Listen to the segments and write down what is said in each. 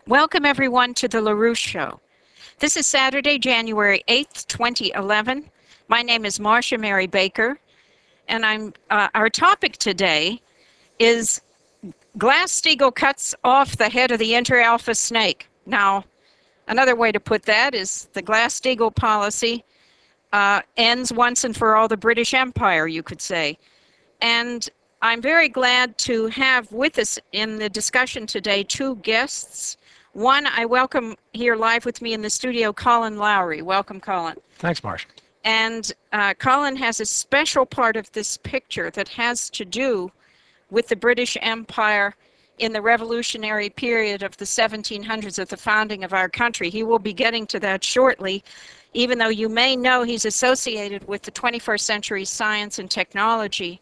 Welcome everyone to the LaRouche Show. This is Saturday, January 8th, 2011. My name is Marcia Mary Baker, and our topic today is Glass-Steagall cuts off the head of the inter-alpha snake. Now, another way to put that is the Glass-Steagall policy ends once and for all the British Empire, you could say. And I'm very glad to have with us in the discussion today two guests. One, I welcome here live with me in the studio, Colin Lowry. Welcome, Colin. Thanks, Marsh. And Colin has a special part of this picture that has to do with the British Empire in the revolutionary period of the 1700s, of the founding of our country. He will be getting to that shortly, even though you may know he's associated with the 21st Century Science and Technology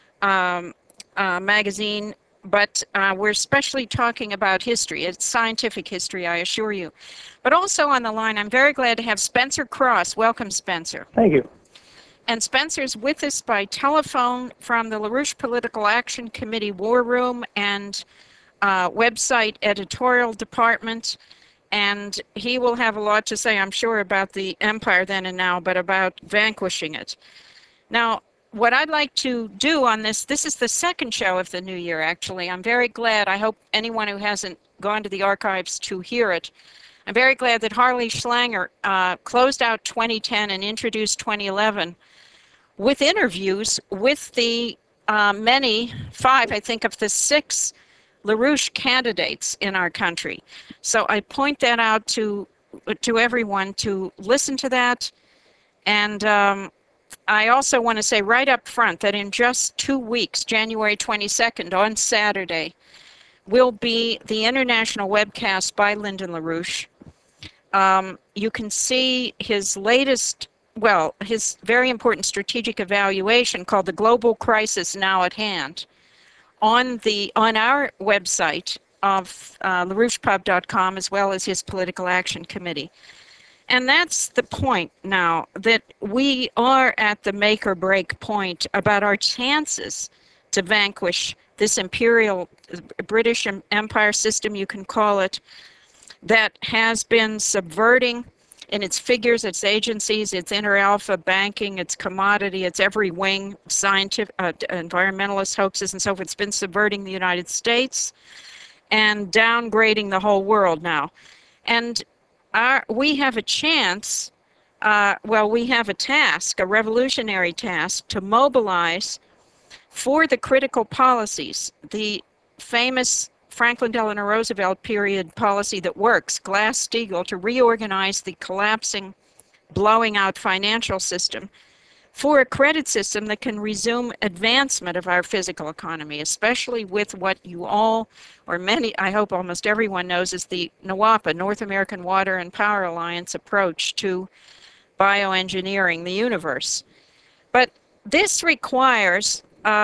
magazine, but we're especially talking about history. It's scientific history, I assure you. But also on the line, I'm very glad to have Spencer Cross. Welcome, Spencer. Thank you. And Spencer's with us by telephone from the LaRouche Political Action Committee War Room and website editorial department. And he will have a lot to say, I'm sure, about the empire then and now, but about vanquishing it. Now, what I'd like to do on this is the second show of the new year, actually. I'm very glad. I hope anyone who hasn't gone to the archives to hear it. I'm very glad that Harley Schlanger closed out 2010 and introduced 2011 with interviews with the five, I think, of the 6 LaRouche candidates in our country. So I point that out to everyone to listen to that. And I also want to say right up front that in just 2 weeks, January 22nd, on Saturday, will be the international webcast by Lyndon LaRouche. You can see his latest, his very important strategic evaluation called The Global Crisis Now at Hand on our website of LaRouchePub.com, as well as his Political Action Committee. And that's the point now, that we are at the make or break point about our chances to vanquish this imperial British Empire system, you can call it, that has been subverting in its figures, its agencies, its inter-alpha banking, its commodity, its every wing, scientific, environmentalist hoaxes and so forth. It's been subverting the United States and downgrading the whole world now. And we have a chance, we have a task, a revolutionary task, to mobilize for the critical policies, the famous Franklin Delano Roosevelt period policy that works, Glass-Steagall, to reorganize the collapsing, blowing out financial system, for a credit system that can resume advancement of our physical economy, especially with what you all, or many, I hope almost everyone knows, is the NWAPA, North American Water and Power Alliance approach to bioengineering the universe. But this requires,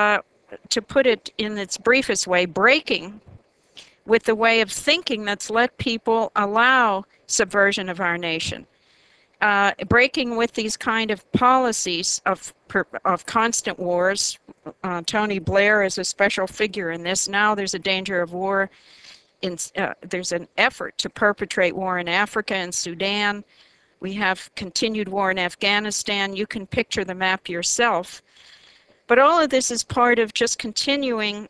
to put it in its briefest way, breaking with the way of thinking that's let people allow subversion of our nation. Breaking with these kind of policies of constant wars. Tony Blair is a special figure in this. Now there's a danger of war. There's an effort to perpetrate war in Africa and Sudan. We have continued war in Afghanistan. You can picture the map yourself. But all of this is part of just continuing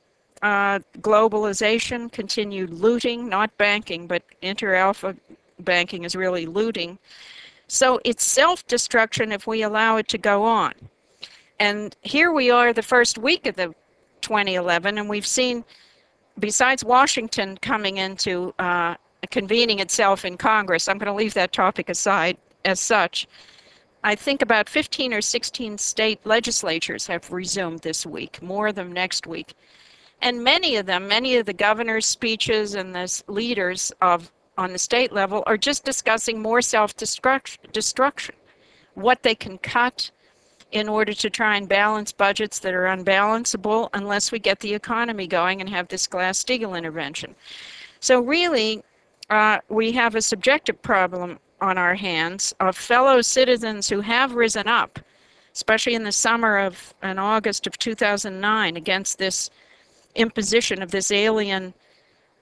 globalization, continued looting, not banking, but inter-alpha banking is really looting. So it's self-destruction if we allow it to go on. And here we are the first week of the 2011, and we've seen, besides Washington coming into convening itself in Congress, I'm going to leave that topic aside as such, I think about 15 or 16 state legislatures have resumed this week, more of them next week. And many of the governor's speeches and the leaders on the state level are just discussing more self-destruction, what they can cut in order to try and balance budgets that are unbalanceable unless we get the economy going and have this Glass-Steagall intervention. So really, we have a subjective problem on our hands of fellow citizens who have risen up, especially in the summer of and August of 2009, against this imposition of this alien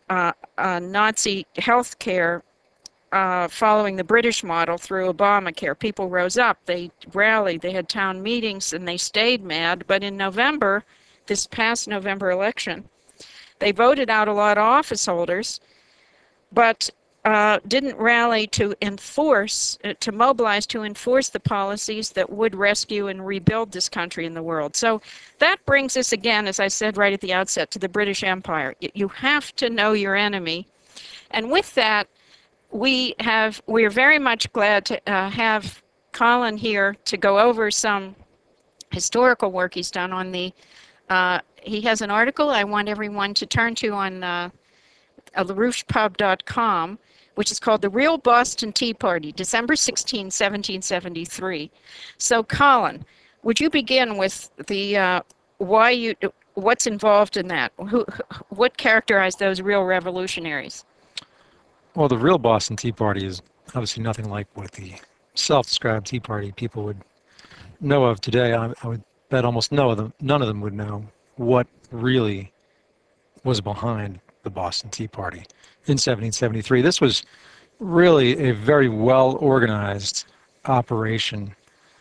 Nazi health care following the British model through Obamacare. People rose up, they rallied, they had town meetings, and they stayed mad. But in November, this past November election, they voted out a lot of office holders, but didn't rally to enforce, to mobilize to enforce the policies that would rescue and rebuild this country in the world. So that brings us again, as I said right at the outset, to the British Empire. You have to know your enemy. And with that, we're very much glad to have Colin here to go over some historical work he's done on the, he has an article I want everyone to turn to on LaRouchePub.com, which is called The Real Boston Tea Party, December 16, 1773. So, Colin, would you begin with the what's involved in that? What characterized those real revolutionaries? Well, the real Boston Tea Party is obviously nothing like what the self-described Tea Party people would know of today. I would bet almost none of them would know what really was behind the Boston Tea Party in 1773. This was really a very well-organized operation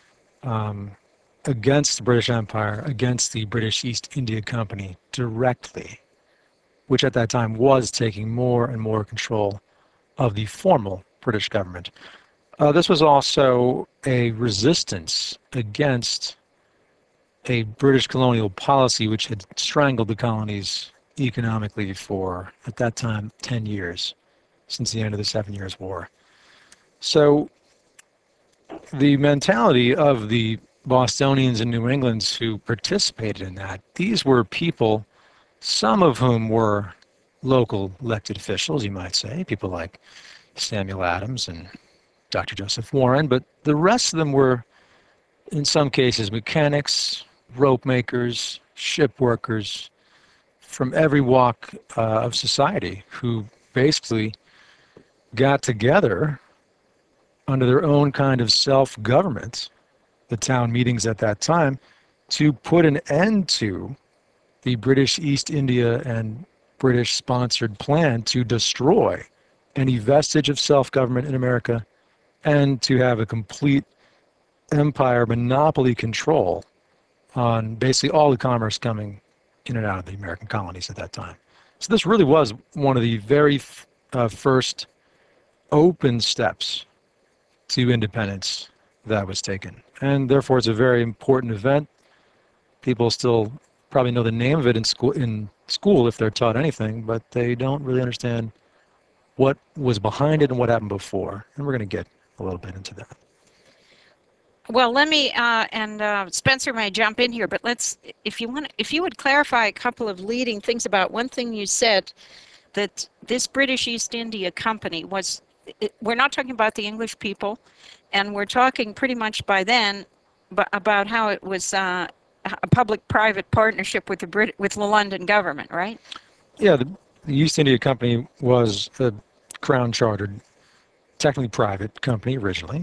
against the British Empire, against the British East India Company directly, which at that time was taking more and more control of the formal British government. This was also a resistance against a British colonial policy which had strangled the colonies economically for, at that time, 10 years, since the end of the 7 Years' War. So the mentality of the Bostonians and New Englanders who participated in that, these were people, some of whom were local elected officials, you might say, people like Samuel Adams and Dr. Joseph Warren, but the rest of them were, in some cases, mechanics, rope makers, ship workers, from every walk of society, who basically got together under their own kind of self-government, the town meetings at that time, to put an end to the British East India and British-sponsored plan to destroy any vestige of self-government in America and to have a complete empire monopoly control on basically all the commerce coming in and out of the American colonies at that time. So this really was one of the very first open steps to independence that was taken. And therefore it's a very important event. People still probably know the name of it in school if they're taught anything, but they don't really understand what was behind it and what happened before. And we're going to get a little bit into that. Well, let me and Spencer may jump in here, but if you would clarify a couple of leading things about one thing you said, that this British East India Company was, we're not talking about the English people, and we're talking pretty much by then about how it was a public-private partnership with the London government, right? Yeah, the East India Company was a crown-chartered, technically private company originally.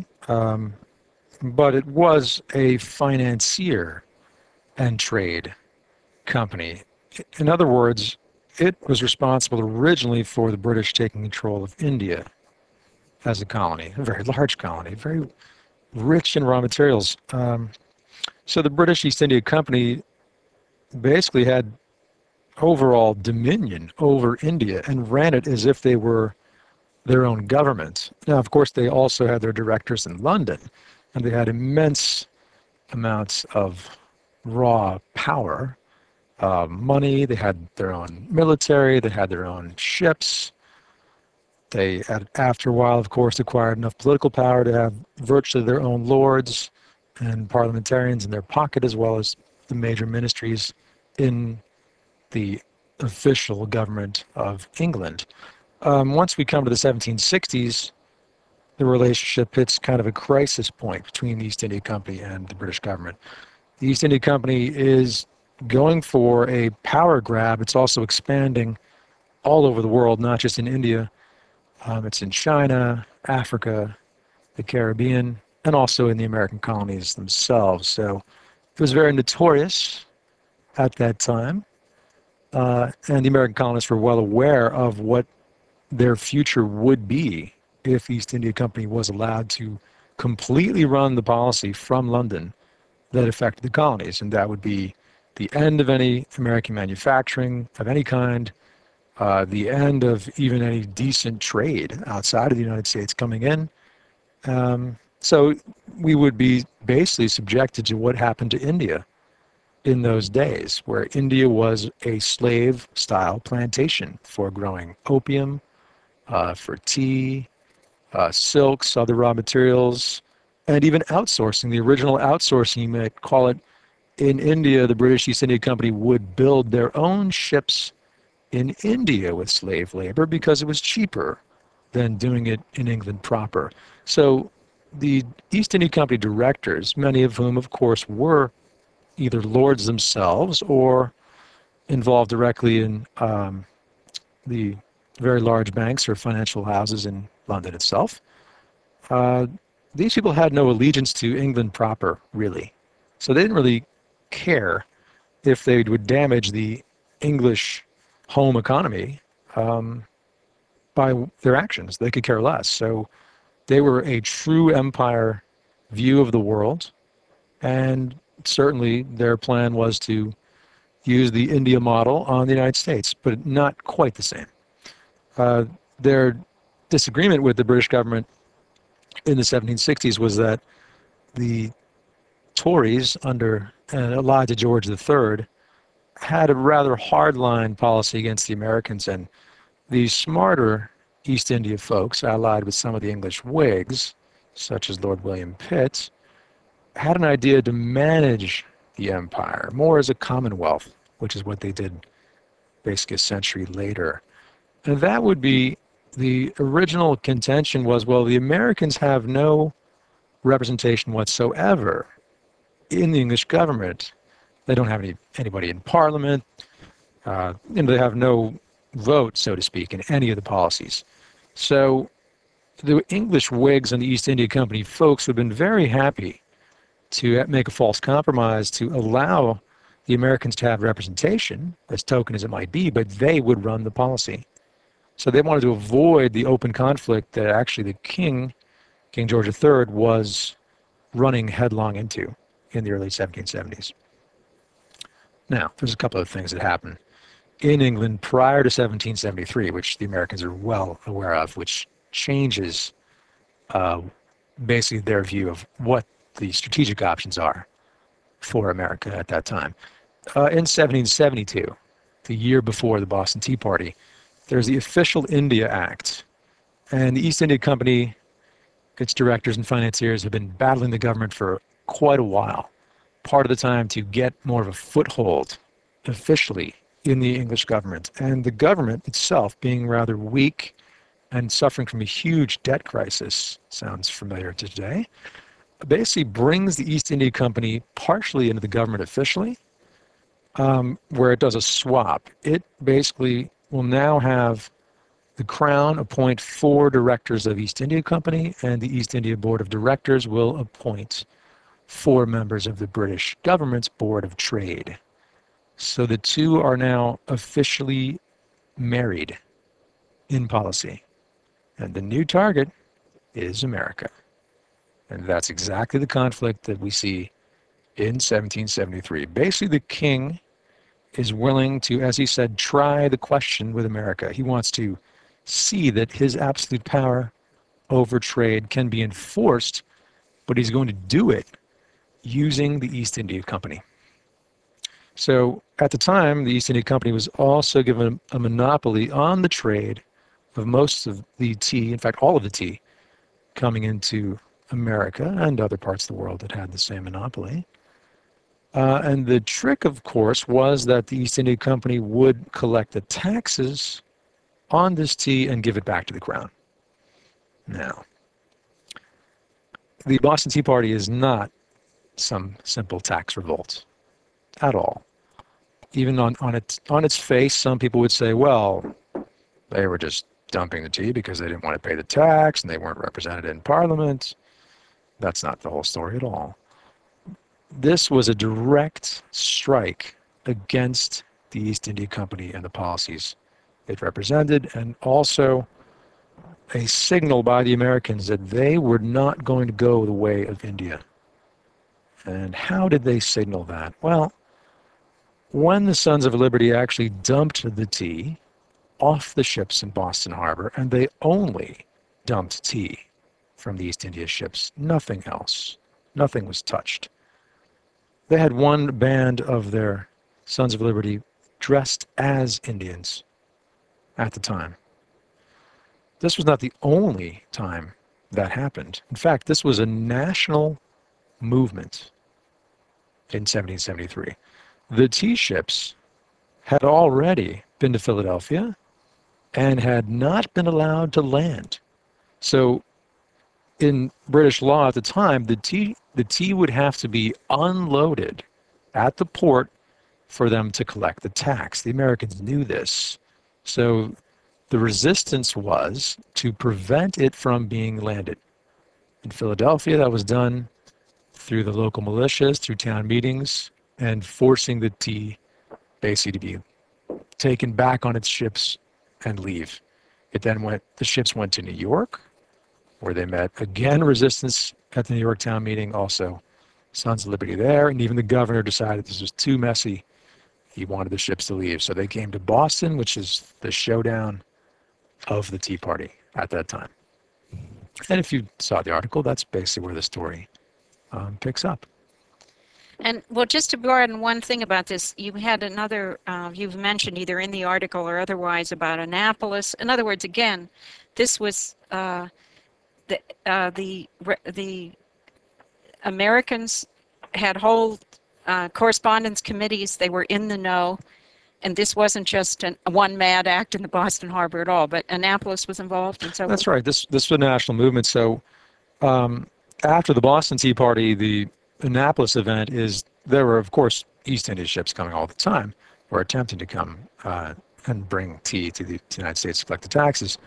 But it was a financier and trade company. In other words, it was responsible originally for the British taking control of India as a colony, a very large colony, very rich in raw materials. So the British East India Company basically had overall dominion over India and ran it as if they were their own government. Now, of course, they also had their directors in London, and they had immense amounts of raw power, money. They had their own military. They had their own ships. They, after a while, of course, acquired enough political power to have virtually their own lords and parliamentarians in their pocket, as well as the major ministries in the official government of England. Once we come to the 1760s, the relationship hits kind of a crisis point between the East India Company and the British government. The East India Company is going for a power grab. It's also expanding all over the world, not just in India. It's in China, Africa, the Caribbean, and also in the American colonies themselves. So it was very notorious at that time. and the American colonists were well aware of what their future would be if the East India Company was allowed to completely run the policy from London that affected the colonies. And that would be the end of any American manufacturing of any kind, the end of even any decent trade outside of the United States coming in. So we would be basically subjected to what happened to India in those days, where India was a slave-style plantation for growing opium, for tea, silks, other raw materials, and even outsourcing. The original outsourcing, you might call it, in India, the British East India Company would build their own ships in India with slave labor because it was cheaper than doing it in England proper. So the East India Company directors, many of whom, of course, were either lords themselves or involved directly in the very large banks or financial houses in London itself, these people had no allegiance to England proper, really. So they didn't really care if they would damage the English home economy by their actions. They could care less. So they were a true empire view of the world, and certainly their plan was to use the India model on the United States, but not quite the same. Their disagreement with the British government in the 1760s was that the Tories under allied to George III had a rather hardline policy against the Americans, and the smarter East India folks, allied with some of the English Whigs, such as Lord William Pitt, had an idea to manage the empire more as a commonwealth, which is what they did basically a century later. And that would be the original contention was, well, the Americans have no representation whatsoever in the English government. They don't have anybody in Parliament. They have no vote, so to speak, in any of the policies. So the English Whigs and the East India Company folks have been very happy to make a false compromise to allow the Americans to have representation, as token as it might be, but they would run the policy. So they wanted to avoid the open conflict that actually the King George III, was running headlong into in the early 1770s. Now, there's a couple of things that happened in England prior to 1773, which the Americans are well aware of, which changes basically their view of what the strategic options are for America at that time. In 1772, the year before the Boston Tea Party, there's the Official India Act, and the East India Company, its directors and financiers, have been battling the government for quite a while, part of the time to get more of a foothold officially in the English government. And the government itself being rather weak and suffering from a huge debt crisis, sounds familiar to today, basically brings the East India Company partially into the government officially, where it does a swap. It basically will now have the Crown appoint 4 directors of East India Company, and the East India Board of Directors will appoint 4 members of the British government's Board of Trade. So the two are now officially married in policy. And the new target is America. And that's exactly the conflict that we see in 1773. Basically, the king is willing to, as he said, try the question with America. He wants to see that his absolute power over trade can be enforced, but he's going to do it using the East India Company. So at the time, the East India Company was also given a monopoly on the trade of most of the tea, in fact, all of the tea, coming into America and other parts of the world that had the same monopoly. And the trick, of course, was that the East India Company would collect the taxes on this tea and give it back to the Crown. Now, the Boston Tea Party is not some simple tax revolt at all. Even on its face, some people would say, well, they were just dumping the tea because they didn't want to pay the tax and they weren't represented in Parliament. That's not the whole story at all. This was a direct strike against the East India Company and the policies it represented, and also a signal by the Americans that they were not going to go the way of India. And how did they signal that? Well, when the Sons of Liberty actually dumped the tea off the ships in Boston Harbor, and they only dumped tea from the East India ships, nothing else. Nothing was touched. They had one band of their Sons of Liberty dressed as Indians at the time. This was not the only time that happened. In fact, this was a national movement in 1773. The tea ships had already been to Philadelphia and had not been allowed to land. So in British law at the time, the tea would have to be unloaded at the port for them to collect the tax. The Americans knew this. So the resistance was to prevent it from being landed. In Philadelphia, that was done through the local militias, through town meetings, and forcing the tea basically to be taken back on its ships and leave. The ships went to New York, where they met again resistance at the New York town meeting, also Sons of Liberty there, and even the governor decided this was too messy. He wanted the ships to leave. So they came to Boston, which is the showdown of the Tea Party at that time. And if you saw the article, that's basically where the story picks up. And well, just to broaden one thing about this, you had another, you've mentioned either in the article or otherwise about Annapolis. In other words, again, this was the Americans had whole correspondence committees. They were in the know. And this wasn't just one mad act in the Boston Harbor at all, but Annapolis was involved and so forth. That's right. This was a national movement. So after the Boston Tea Party, the Annapolis event there were, of course, East India ships coming all the time, or attempting to come and bring tea to the United States to collect the taxes.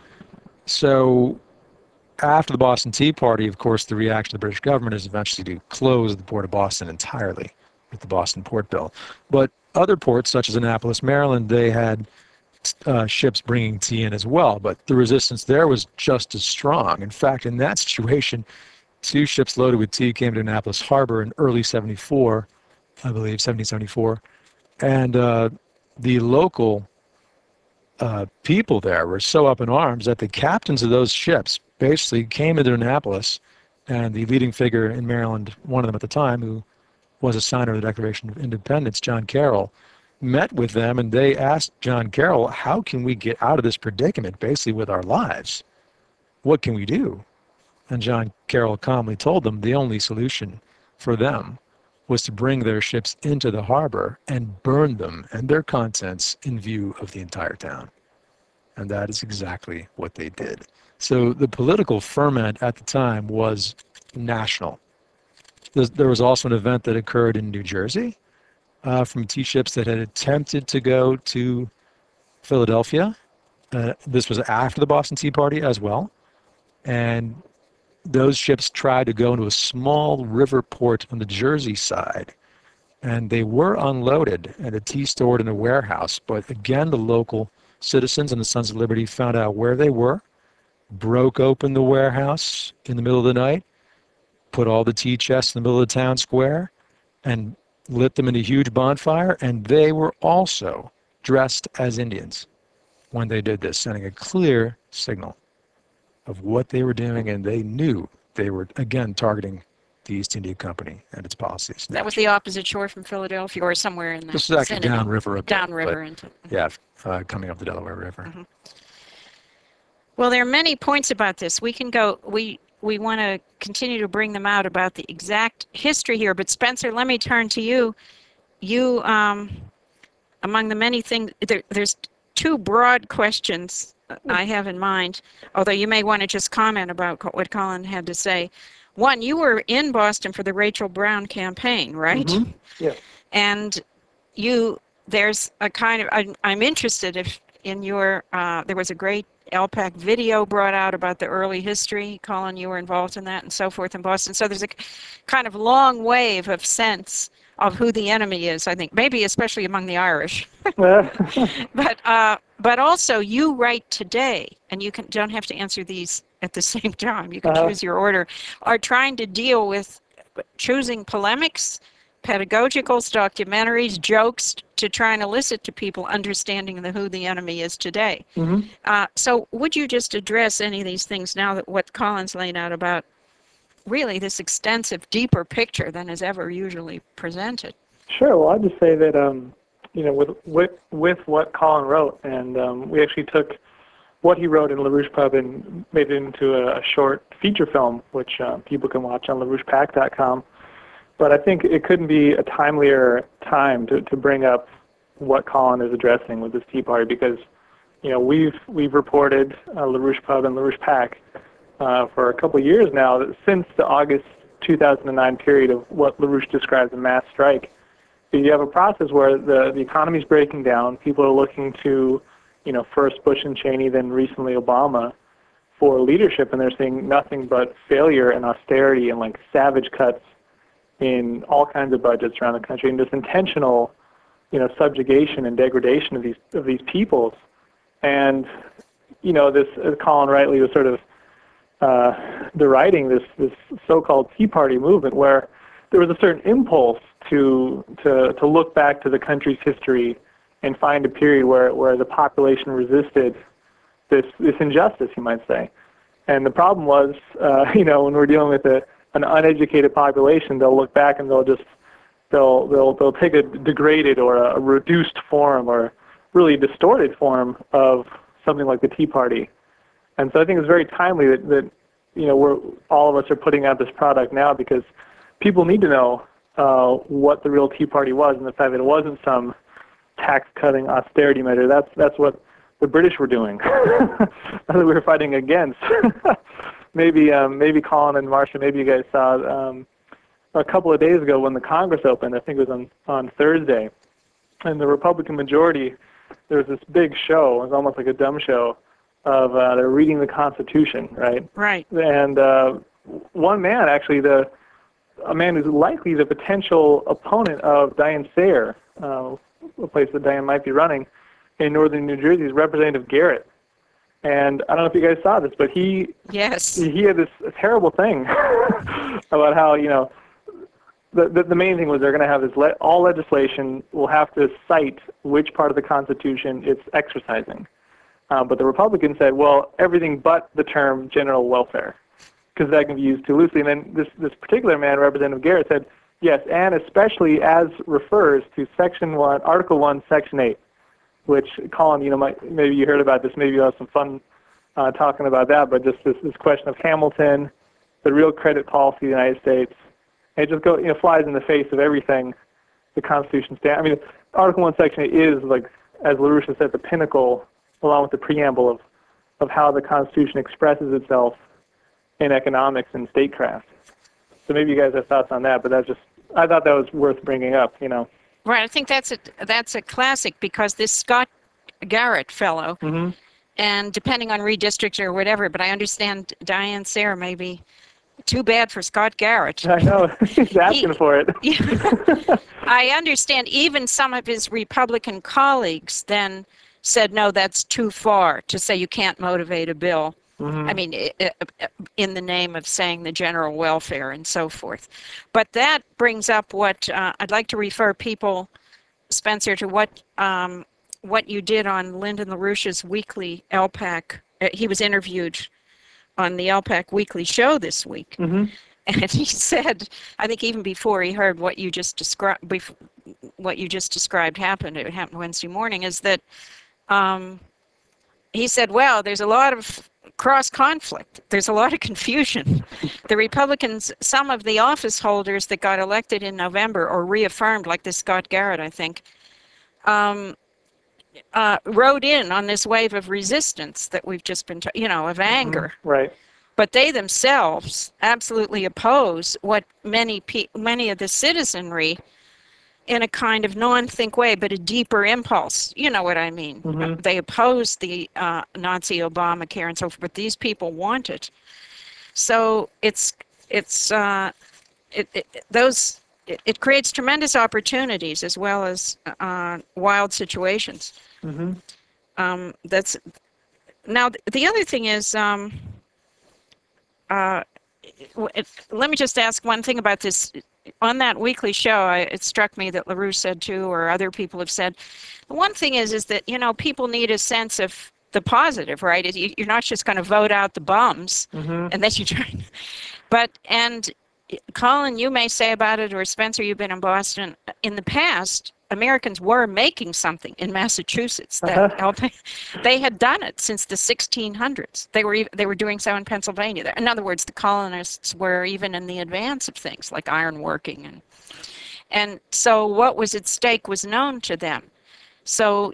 So after the Boston Tea Party, of course, the reaction of the British government is eventually to close the port of Boston entirely with the Boston Port Bill. But other ports, such as Annapolis, Maryland, they had ships bringing tea in as well, but the resistance there was just as strong. In fact, in that situation, 2 ships loaded with tea came to Annapolis Harbor in early 74, I believe, 1774, and the local people there were so up in arms that the captains of those ships basically came into Annapolis, and the leading figure in Maryland, one of them at the time, who was a signer of the Declaration of Independence, John Carroll, met with them, and they asked John Carroll, how can we get out of this predicament, basically with our lives? What can we do? And John Carroll calmly told them the only solution for them was to bring their ships into the harbor and burn them and their contents in view of the entire town. And that is exactly what they did. So the political ferment at the time was national. There was also an event that occurred in New Jersey from tea ships that had attempted to go to Philadelphia. This was after the Boston Tea Party as well. And those ships tried to go into a small river port on the Jersey side. And they were unloaded and the tea stored in a warehouse. But again, the local citizens and the Sons of Liberty found out where they were, broke open the warehouse in the middle of the night, put all the tea chests in the middle of the town square, and lit them in a huge bonfire. And they were also dressed as Indians when they did this, sending a clear signal of what they were doing, and they knew they were, again, targeting the East India Company and its policies. That was the opposite shore from Philadelphia, or somewhere in that This is actually vicinity. downriver a bit. Downriver into. Yeah, coming up the Delaware River. Mm-hmm. Well, there are many points about this. We can go. We want to continue to bring them out about the exact history here. But Spencer, let me turn to you. You, among the many things, there's 2 broad questions I have in mind, although you may want to just comment about what Colin had to say. One, you were in Boston for the Rachel Brown campaign, right? Mm-hmm. Yeah. And there's a kind of, I'm interested if in your, there was a great LPAC video brought out about the early history. Colin, you were involved in that and so forth in Boston. So there's a kind of long wave of sense of who the enemy is, I think, maybe especially among the Irish. But also you write today, and you don't have to answer these at the same time. You can choose your order. Are trying to deal with choosing polemics, pedagogicals, documentaries, jokes to try and elicit to people understanding who the enemy is today. So would you just address any of these things now that what Colin's laid out about really this extensive, deeper picture than is ever usually presented? Sure. Well, I'd just say that, with what Colin wrote, and we actually took what he wrote in LaRouche Pub and made it into a short feature film, which people can watch on LaRouchePAC.com. But I think it couldn't be a timelier time to bring up what Colin is addressing with this Tea Party, because we've reported LaRouche Pub and LaRouche PAC for a couple of years now, that since the August 2009 period of what LaRouche describes as a mass strike. You have a process where the economy is breaking down. People are looking to, first Bush and Cheney, then recently Obama, for leadership, and they're seeing nothing but failure and austerity and savage cuts in all kinds of budgets around the country, and this intentional, subjugation and degradation of these peoples. And this, as Colin rightly was sort of deriding this so-called Tea Party movement, where there was a certain impulse to look back to the country's history and find a period where the population resisted this injustice, you might say. And the problem was, when we're dealing with an uneducated population, they'll look back and they'll take a degraded or a reduced form or really distorted form of something like the Tea Party. And so I think it's very timely that all of us are putting out this product now, because people need to know what the real Tea Party was, and the fact that it wasn't some tax-cutting austerity measure. That's what the British were doing. That's what we were fighting against. Maybe Colin and Marcia, maybe you guys saw a couple of days ago when the Congress opened. I think it was on Thursday, and the Republican majority, there was this big show. It was almost like a dumb show of they're reading the Constitution, right? Right. And one man, actually, a man who's likely the potential opponent of Diane Sayer, a place that Diane might be running in northern New Jersey, is Representative Garrett. And I don't know if you guys saw this, but he had this terrible thing about how, the main thing was they're going to have this, all legislation will have to cite which part of the Constitution it's exercising. But the Republicans said, well, everything but the term general welfare, because that can be used too loosely. And then this particular man, Representative Garrett, said, yes, and especially as refers to Section 1, Article 1, Section 8, which, Colin, maybe you heard about this, maybe you'll have some fun talking about that, but just this question of Hamilton, the real credit policy of the United States, and it just flies in the face of everything the Constitution stands. I mean, Article 1, Section 8 is, as LaRouche said, the pinnacle, along with the preamble of how the Constitution expresses itself in economics and statecraft. So maybe you guys have thoughts on that, but I thought that was worth bringing up, Right, I think that's a classic, because this Scott Garrett fellow, and depending on redistricting or whatever, but I understand Diane Sayer may be too bad for Scott Garrett. I know, he's asking for it. I understand even some of his Republican colleagues then said, no, that's too far to say you can't motivate a bill. I mean, in the name of saying the general welfare and so forth. But that brings up what I'd like to refer people, Spencer, to what you did on Lyndon LaRouche's weekly LPAC. He was interviewed on the LPAC weekly show this week. And he said, I think even before he heard what you just described happened, it happened Wednesday morning, is that he said, well, there's a lot of cross-conflict. There's a lot of confusion. The Republicans, some of the office holders that got elected in November or reaffirmed, like this Scott Garrett, I think, rode in on this wave of resistance that we've just been, of anger. Right. But they themselves absolutely oppose what many of the citizenry, in a kind of non-think way, but a deeper impulse. You know what I mean? They oppose the Nazi Obamacare and so forth, but these people want it. So those it creates tremendous opportunities as well as wild situations. That's now the other thing is. Let me just ask one thing about this. On that weekly show, it struck me that LaRouche said too, or other people have said, the one thing is that, people need a sense of the positive, right? You're not just going to vote out the bums, and then you try. And Colin, you may say about it, or Spencer, you've been in Boston. In the past, Americans were making something in Massachusetts that helped. They had done it since the 1600s. They were doing so in Pennsylvania. In other words, the colonists were even in the advance of things like ironworking, and so what was at stake was known to them. So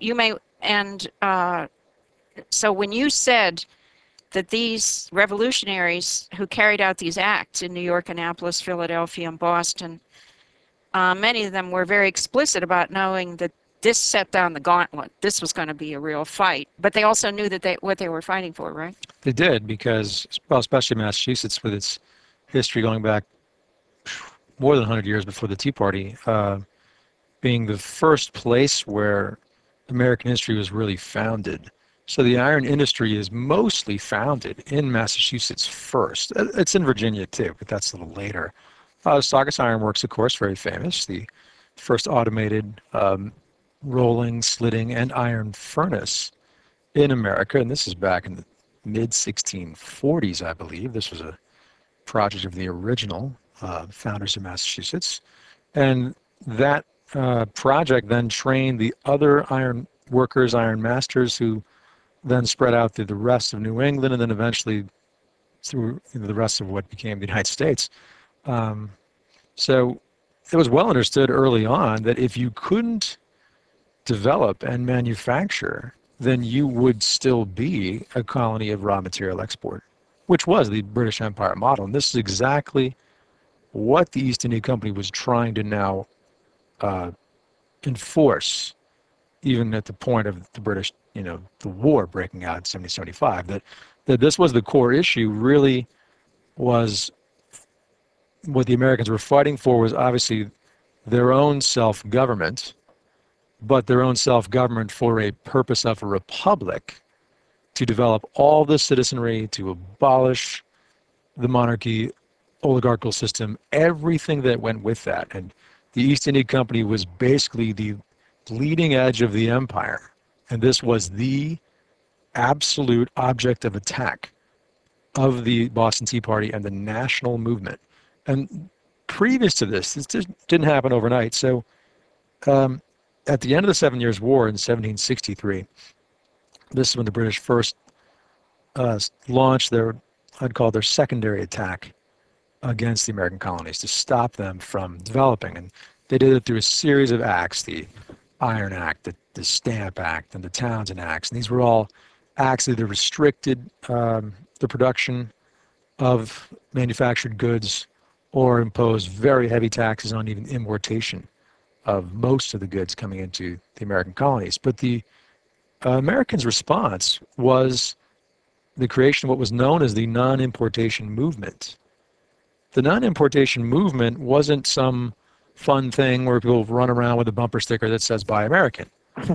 so when you said that these revolutionaries who carried out these acts in New York, Annapolis, Philadelphia, and Boston, many of them were very explicit about knowing that this set down the gauntlet. This was going to be a real fight. But they also knew that what they were fighting for, right? They did, because, well, especially Massachusetts, with its history going back more than 100 years before the Tea Party, being the first place where American history was really founded. So the iron industry is mostly founded in Massachusetts first. It's in Virginia too, but that's a little later. Saugus Iron Works, of course, very famous. The first automated rolling, slitting, and iron furnace in America. And this is back in the mid-1640s, I believe. This was a project of the original founders of Massachusetts. And that project then trained the other iron workers, iron masters, who then spread out through the rest of New England, and then eventually through the rest of what became the United States. So it was well understood early on that if you couldn't develop and manufacture, then you would still be a colony of raw material export, which was the British Empire model. And this is exactly what the East India Company was trying to now enforce, even at the point of the British, the war breaking out in 1775, that this was the core issue. Really was what the Americans were fighting for was obviously their own self-government, but their own self-government for a purpose of a republic, to develop all the citizenry, to abolish the monarchy, oligarchical system, everything that went with that. And the East India Company was basically the leading edge of the empire. And this was the absolute object of attack of the Boston Tea Party and the national movement. And previous to this just didn't happen overnight. So at the end of the 7 Years' War in 1763, this is when the British first launched I'd call their secondary attack against the American colonies to stop them from developing. And they did it through a series of acts, the Iron Act, the Stamp Act, and the Townshend Acts. And these were all acts that restricted the production of manufactured goods or imposed very heavy taxes on even importation of most of the goods coming into the American colonies. But the Americans' response was the creation of what was known as the non-importation movement. The non-importation movement wasn't some fun thing where people run around with a bumper sticker that says "Buy American."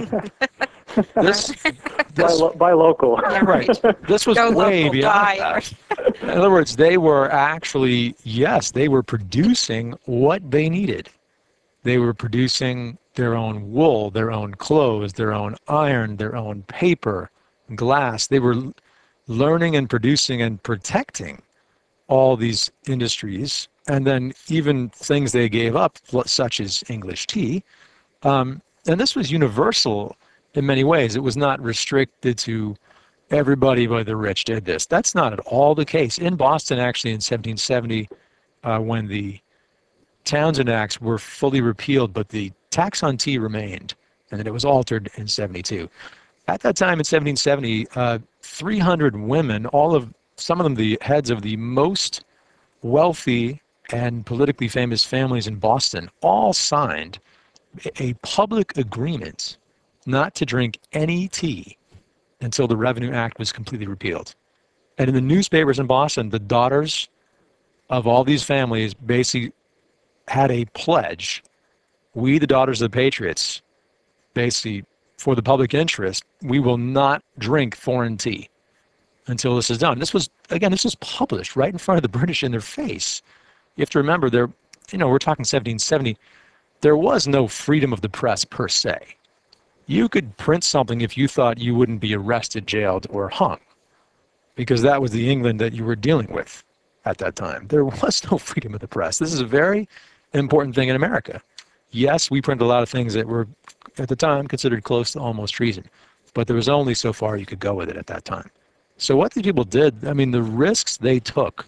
Buy local. Yeah, right. This was Go way local, beyond buy. that. In other words, they were actually, yes, they were producing what they needed. They were producing their own wool, their own clothes, their own iron, their own paper, glass. They were learning and producing and protecting all these industries, and then even things they gave up, such as English tea. And this was universal in many ways. It was not restricted to everybody but the rich did this. That's not at all the case. In Boston, actually, in 1770, when the Townshend Acts were fully repealed, but the tax on tea remained, and then it was altered in 72. At that time in 1770, 300 women, some of them the heads of the most wealthy and politically famous families in Boston, all signed a public agreement not to drink any tea until the Revenue Act was completely repealed. And in the newspapers in Boston, the daughters of all these families basically had a pledge. We, the Daughters of the Patriots, basically, for the public interest, we will not drink foreign tea until this is done. This was, again, this was published right in front of the British in their face. You have to remember, we're talking 1770. There was no freedom of the press per se. You could print something if you thought you wouldn't be arrested, jailed, or hung, because that was the England that you were dealing with at that time. There was no freedom of the press. This is a very important thing in America. Yes, we printed a lot of things that were, at the time, considered close to almost treason, but there was only so far you could go with it at that time. So what these people did, I mean, the risks they took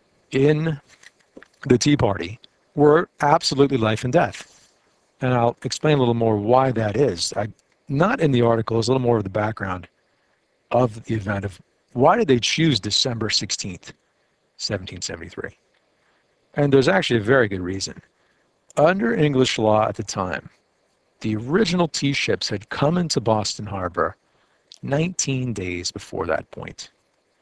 in the Tea Party were absolutely life and death. And I'll explain a little more why that is. Not in the article, it's a little more of the background of the event of why did they choose December 16th, 1773? And there's actually a very good reason. Under English law at the time, the original tea ships had come into Boston Harbor 19 days before that point.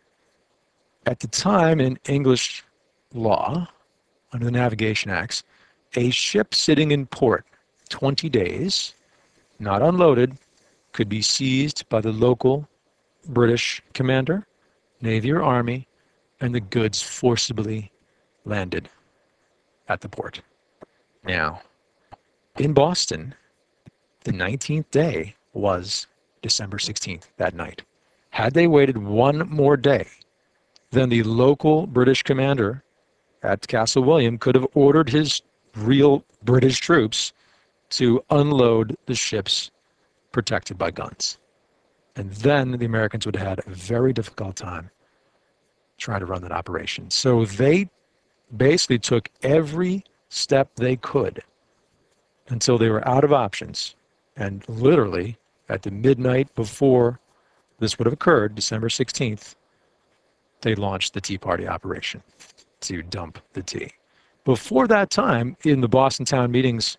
At the time in English law, under the Navigation Acts, a ship sitting in port 20 days, not unloaded, could be seized by the local British commander, Navy or Army, and the goods forcibly landed at the port. Now, in Boston, the 19th day was December 16th, that night. Had they waited one more day, then the local British commander at Castle William could have ordered his real British troops to unload the ships protected by guns. And then the Americans would have had a very difficult time trying to run that operation. So they basically took every step they could until they were out of options. And literally, at the midnight before this would have occurred, December 16th, they launched the Tea Party operation to dump the tea. Before that time, in the Boston town meetings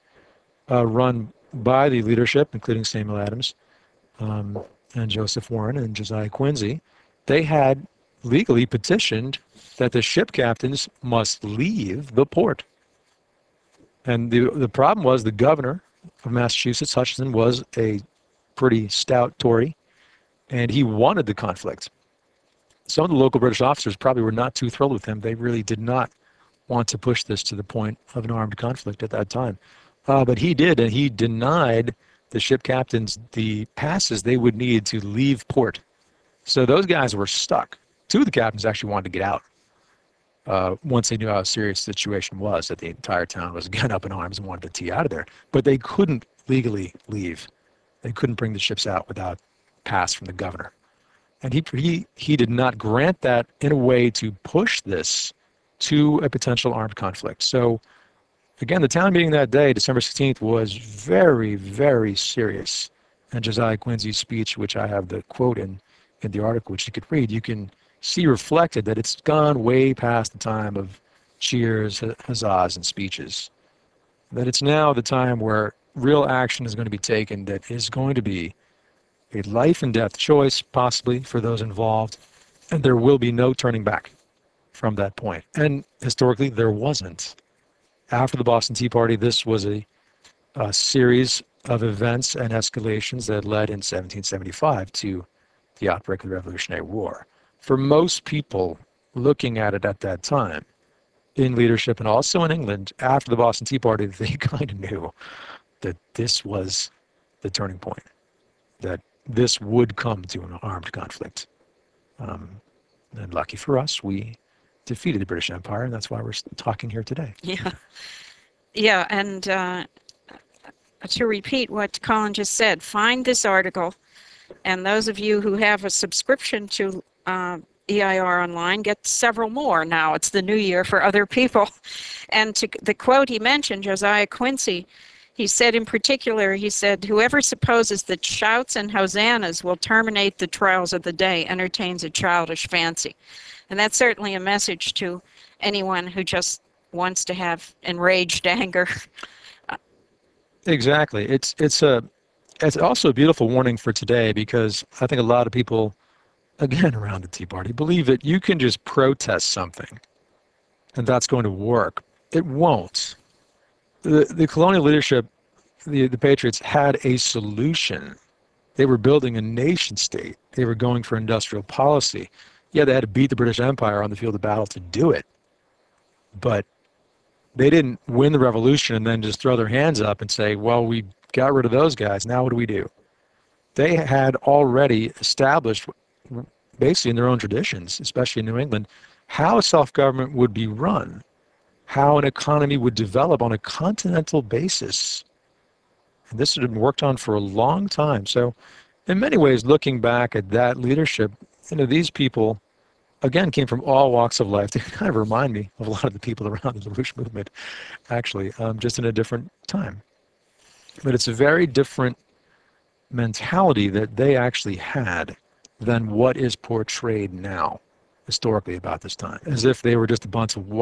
run by the leadership, including Samuel Adams and Joseph Warren and Josiah Quincy, they had legally petitioned that the ship captains must leave the port. And the problem was the governor of Massachusetts, Hutchinson, was a pretty stout Tory, and he wanted the conflict. Some of the local British officers probably were not too thrilled with him. They really did not want to push this to the point of an armed conflict at that time. But he did, and he denied the ship captains the passes they would need to leave port. So those guys were stuck. Two of the captains actually wanted to get out once they knew how serious the situation was, that the entire town was again up in arms and wanted the tea out of there. But they couldn't legally leave. They couldn't bring the ships out without pass from the governor. And he did not grant that in a way to push this to a potential armed conflict. So again, the town meeting that day, December 16th, was very, very serious. And Josiah Quincy's speech, which I have the quote in the article, which you could read, you can see reflected that it's gone way past the time of cheers, huzzahs, and speeches. That it's now the time where real action is going to be taken, that is going to be a life and death choice, possibly, for those involved, and there will be no turning back from that point. And historically, there wasn't. After the Boston Tea Party, this was a series of events and escalations that led in 1775 to the outbreak of the Revolutionary War. For most people looking at it at that time, in leadership and also in England, after the Boston Tea Party, they kind of knew that this was the turning point, that this would come to an armed conflict. And lucky for us, we defeated the British Empire, and that's why we're talking here today. Yeah, and to repeat what Colin just said, find this article, and those of you who have a subscription to EIR Online get several more now. It's the new year for other people. And to the quote he mentioned, Josiah Quincy, he said in particular, he said, "Whoever supposes that shouts and hosannas will terminate the trials of the day entertains a childish fancy." And that's certainly a message to anyone who just wants to have enraged anger. Exactly. It's also a beautiful warning for today, because I think a lot of people, again, around the Tea Party, believe that you can just protest something and that's going to work. It won't. The colonial leadership, the Patriots, had a solution. They were building a nation state. They were going for industrial policy. Yeah, they had to beat the British Empire on the field of battle to do it. But they didn't win the revolution and then just throw their hands up and say, well, we got rid of those guys. Now what do we do? They had already established, basically in their own traditions, especially in New England, how self-government would be run, how an economy would develop on a continental basis. And this had been worked on for a long time. So in many ways, looking back at that leadership, these people, again, came from all walks of life. They kind of remind me of a lot of the people around the LaRouche movement, actually, just in a different time. But it's a very different mentality that they actually had than what is portrayed now historically about this time, as if they were just a bunch of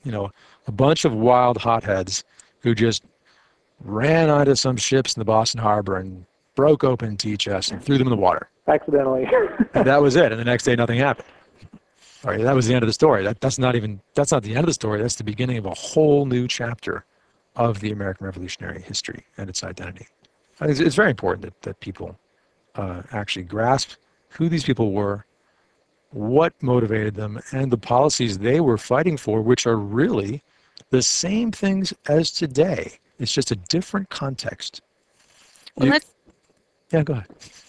wild hotheads who just ran onto some ships in the Boston Harbor and broke open tea-chests and threw them in the water. Accidentally. And that was it. And the next day, nothing happened. All right, that was the end of the story. That's not the end of the story. That's the beginning of a whole new chapter of the American Revolutionary history and its identity. I think it's very important that people actually grasp who these people were, what motivated them, and the policies they were fighting for, which are really the same things as today. It's just a different context. Well, yeah, go ahead.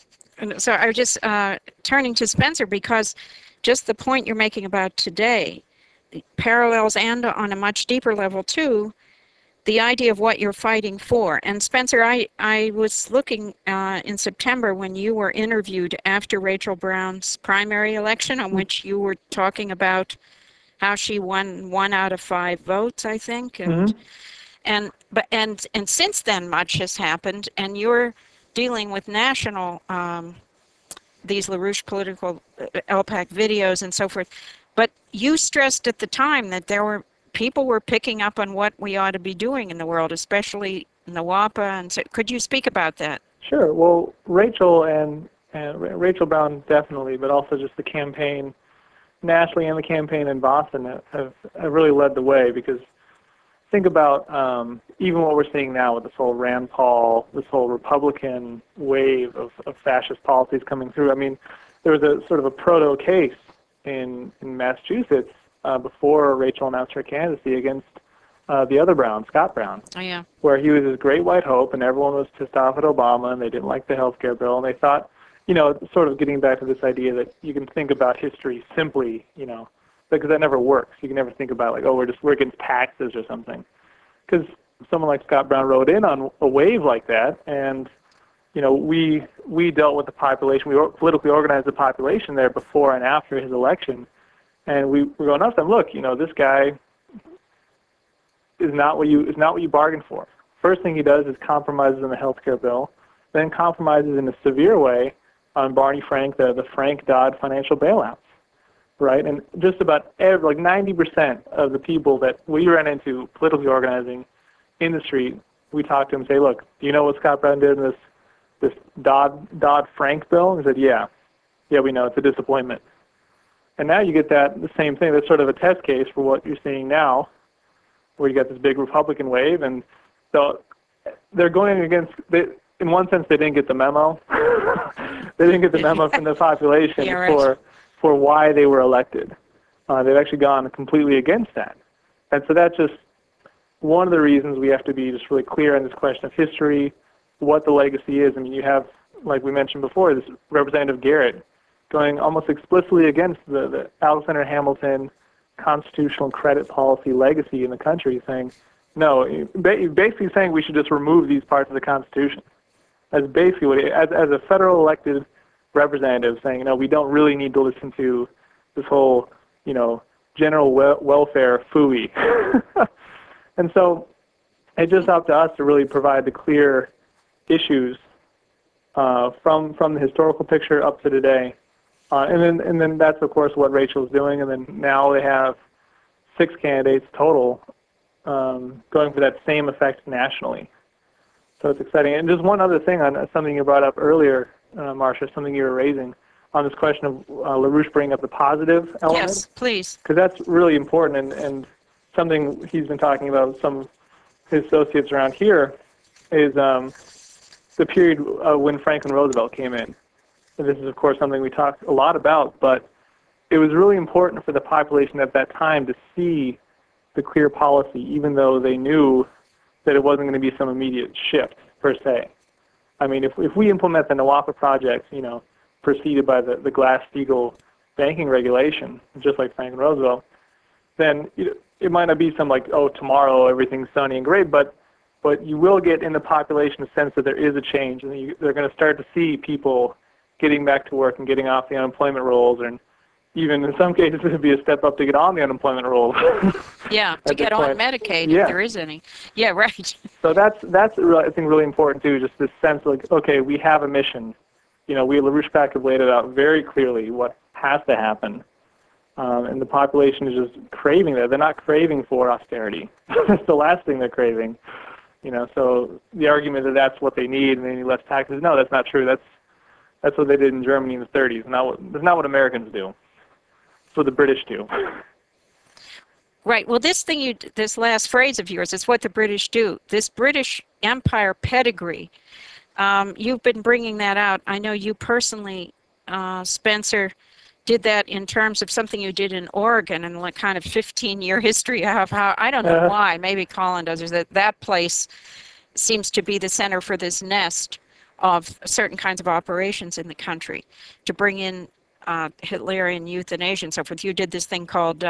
So I was just turning to Spencer, because just the point you're making about today parallels, and on a much deeper level too, the idea of what you're fighting for. And Spencer, I was looking in September when you were interviewed after Rachel Brown's primary election, on which you were talking about how she won 1 out of 5 votes, I think. And since then much has happened, and you're dealing with national these LaRouche political LPAC videos and so forth. But you stressed at the time that people were picking up on what we ought to be doing in the world, especially in the WAPA. And so, could you speak about that? Sure. Well, Rachel and Rachel Brown definitely, but also just the campaign nationally and the campaign in Boston have really led the way, because think about even what we're seeing now with this whole Rand Paul, this whole Republican wave of fascist policies coming through. I mean, there was a sort of a proto case in Massachusetts before Rachel announced her candidacy against the other Brown, Scott Brown, where he was this great white hope, and everyone was pissed off at Obama, and they didn't like the health care bill, and they thought, sort of getting back to this idea that you can think about history simply, because that never works. You can never think about like, oh, we're against taxes or something, because someone like Scott Brown rode in on a wave like that, and we dealt with the population. We politically organized the population there before and after his election, and we were going up to them. Look, this guy is not what you bargained for. First thing he does is compromises on the health care bill, then compromises in a severe way on Barney Frank, the Frank Dodd financial bailouts. Right, and just about 90% of the people that we ran into politically organizing in the street, we talked to them and say, look, do you know what Scott Brown did in this Dodd-Frank bill? And he said, yeah, we know, it's a disappointment. And now you get the same thing. That's sort of a test case for what you're seeing now, where you got this big Republican wave, and so they're going against. In one sense, they didn't get the memo. They didn't get the memo from the population for why they were elected. They've actually gone completely against that. And so that's just one of the reasons we have to be just really clear on this question of history, what the legacy is. I mean, you have, like we mentioned before, this Representative Garrett going almost explicitly against the Alexander Hamilton constitutional credit policy legacy in the country, saying, no, basically saying we should just remove these parts of the Constitution. That's basically what, as a federal elected representative, saying, no, we don't really need to listen to this whole, general welfare phooey. And so it's just up to us to really provide the clear issues from the historical picture up to today. And then that's, of course, what Rachel's doing. And then now they have 6 candidates total going for that same effect nationally. So it's exciting. And just one other thing on something you brought up earlier, Marcia, something you were raising on this question of LaRouche bringing up the positive element. Yes, please. Because that's really important and something he's been talking about, some his associates around here is the period when Franklin Roosevelt came in. And this is, of course, something we talked a lot about, but it was really important for the population at that time to see the clear policy, even though they knew that it wasn't going to be some immediate shift, per se. I mean, if we implement the NWAPA projects, you know, preceded by the Glass-Steagall banking regulation, just like Franklin Roosevelt, then it might not be some like, oh, tomorrow everything's sunny and great, but you will get in the population a sense that there is a change, and they're going to start to see people getting back to work and getting off the unemployment rolls, and even in some cases it would be a step up to get on the unemployment rolls. Yeah, to get on Medicaid yeah. if there is any. Yeah, right. So that's really, I think, really important too, just this sense like, okay, we have a mission. You know, we at LaRouche PAC have laid it out very clearly what has to happen. And the population is just craving that. They're not craving for austerity. That's the last thing they're craving. You know, so the argument that that's what they need and they need less taxes, no, that's not true. That's what they did in Germany in the 30s. That's not what Americans do. That's what the British do. Right. Well, this last phrase of yours is what the British do. This British Empire pedigree, you've been bringing that out. I know you personally, Spencer, did that in terms of something you did in Oregon and like kind of 15-year history of how, I don't know why, maybe Colin does, is that place seems to be the center for this nest of certain kinds of operations in the country to bring in Hitlerian euthanasia and so forth. You did this thing called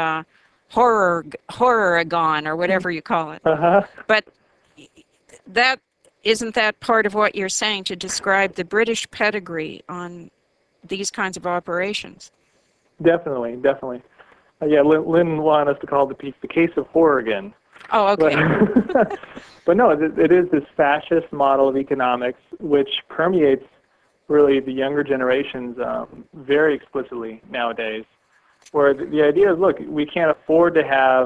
Horror-a-gon or whatever you call it. But that isn't that part of what you're saying to describe the British pedigree on these kinds of operations? Definitely. Yeah, Lynn wanted us to call the piece the case of Horrigan. Oh, okay. But no, it is this fascist model of economics which permeates really the younger generations very explicitly nowadays, where the idea is, look, we can't afford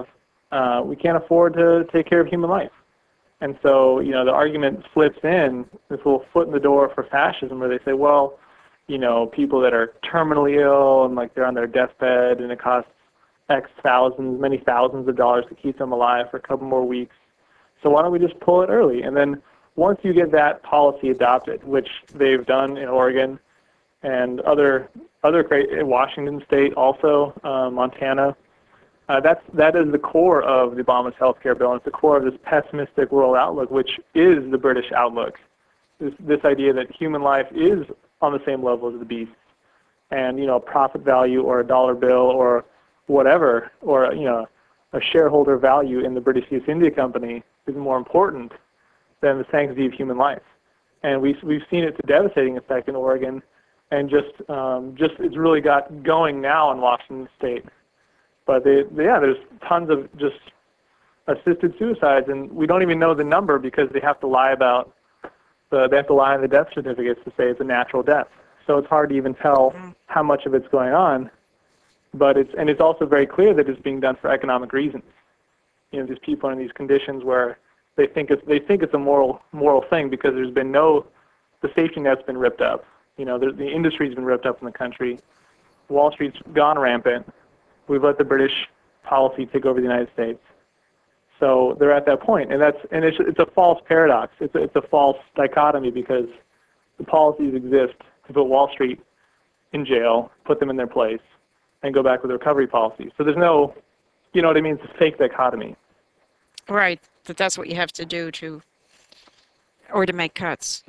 to take care of human life. And so, you know, the argument slips in, this little foot in the door for fascism, where they say, well, you know, people that are terminally ill and like they're on their deathbed and it costs X thousands, many thousands of dollars to keep them alive for a couple more weeks. So why don't we just pull it early? And then once you get that policy adopted, which they've done in Oregon and other great, Washington State also, Montana, that is the core of the Obama's health care bill. And it's the core of this pessimistic world outlook, which is the British outlook. This idea that human life is on the same level as the beasts, and, you know, profit value or a dollar bill or whatever, or, you know, a shareholder value in the British East India Company is more important than the sanctity of human life. And we've seen it to devastating effect in Oregon, and just it's really got going now in Washington State. But there's tons of just assisted suicides, and we don't even know the number because they have to lie about they have to lie on the death certificates to say it's a natural death. So it's hard to even tell how much of it's going on. But it's also very clear that it's being done for economic reasons. You know, these people are in these conditions where they think it's a moral thing because there's been the safety net's been ripped up. You know, the industry's been ripped up in the country. Wall Street's gone rampant. We've let the British policy take over the United States. So they're at that point, and it's a false paradox. It's a false dichotomy because the policies exist to put Wall Street in jail, put them in their place, and go back with the recovery policies. So there's no, you know what I mean? It's a fake dichotomy. Right, that's what you have to do to make cuts.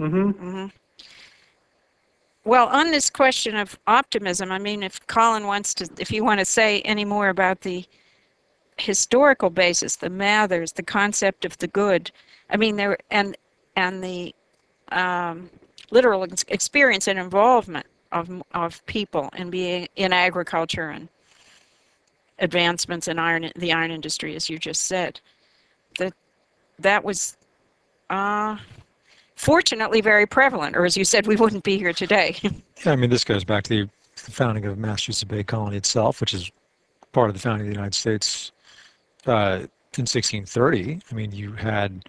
Well, on this question of optimism, I mean, if Colin if you want to say any more about the historical basis, the Mathers, the concept of the good, I mean, and the literal experience and involvement of people in being in agriculture and advancements in the iron industry, as you just said, that was fortunately very prevalent, or as you said, we wouldn't be here today. Yeah, I mean, this goes back to the founding of Massachusetts Bay Colony itself, which is part of the founding of the United States in 1630. I mean, you had